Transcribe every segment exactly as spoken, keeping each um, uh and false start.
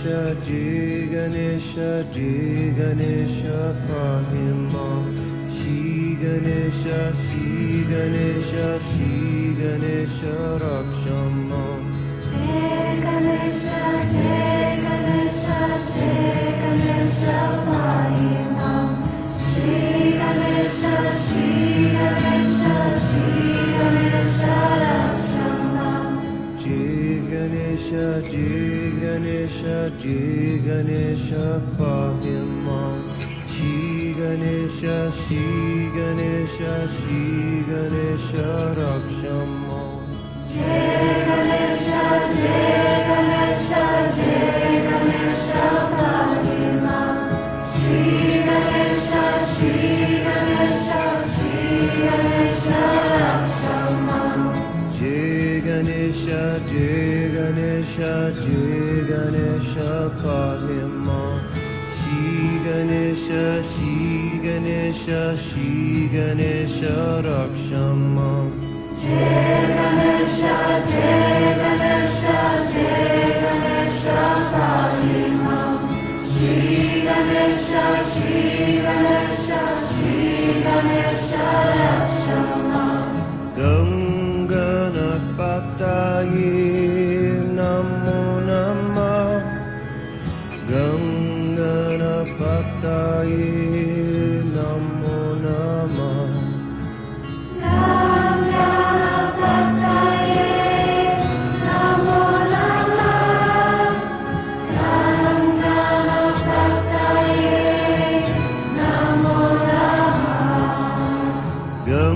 Ganesha, Jai Ganesha, Jai Ganesha, pahi mam. Shri Ganesha, Shri Ganesha, Shri Ganesha, raksha mam. Jai Ganesha, Jai Ganesha, Jai Ganesha, pahi mam. Shri Ganesha, Shri Ganesha, Shri Ganesha, raksha mam. Jai Ganesha, Jai Ganesha, Jai Ganesha, pahi mam. Shri Ganesha, Shri Ganesha, Shri Ganesha, raksha mam. Jai Ganesha, Jai Ganesha, Jai Ganesha, pahi mam. Shri Ganesha, Shri Ganesha, Shri Ganesha, raksha mam. Jai Ganesha, Jai Ganesha, Jai Ganesha, pahi mam. Shri Ganesha, Shri Ganesha, Shri Ganesha, raksha mam. Jai Ganesha, Jai Ganesha, Jai Ganesha, pahi mam. Shri Ganesha, Shri Ganesha, Shri Ganesha, raksha mam. Gam Ganapataye Namo Namah. Gam Ganapataye Namo Namah. Gam Ganapataye Namo Namah. Gam Ganapataye Namo Namah. Gam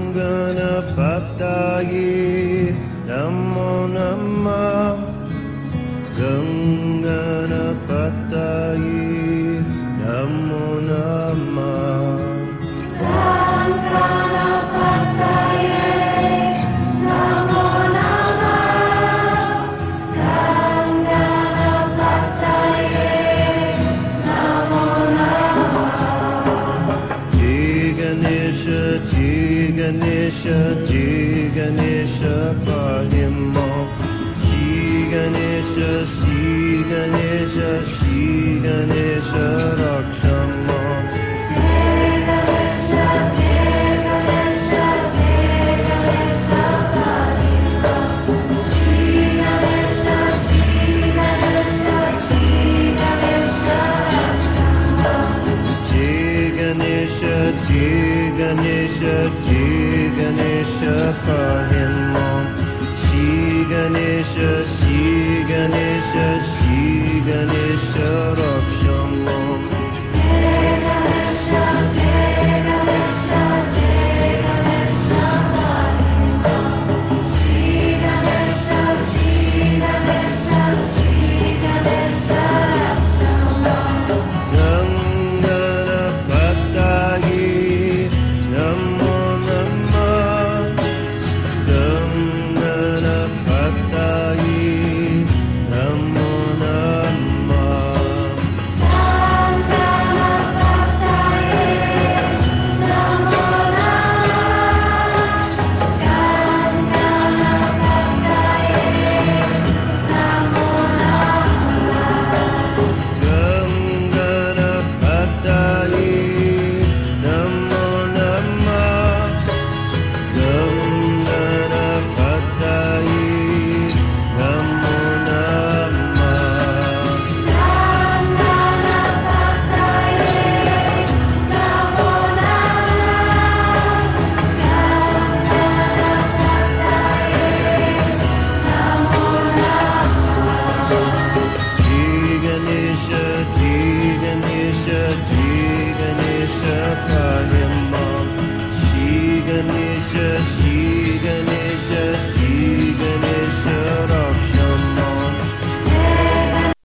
Ganapataye Namo Namah. Gam Ganapataye Namo Namah. Gam Ganapataye Namo Namah. Gam Ganapataye Namo Namah. Jai Ganesha, Jai Ganesha, Jai Ganesha, pahi mam. Shri Ganesha, Shri Ganesha, Shri Ganesha, raksha mam. Jai Ganesha, Jai Ganesha, Jai Ganesha, pahi mam. Shri Ganesha, Shri Ganesha, Shri Ganesha, raksha mam. Jai Ganesha, Jai Ganesha, Jai Ganesha, pahi mam. Shri Ganesha, Shri Ganesha, Shri Ganesha,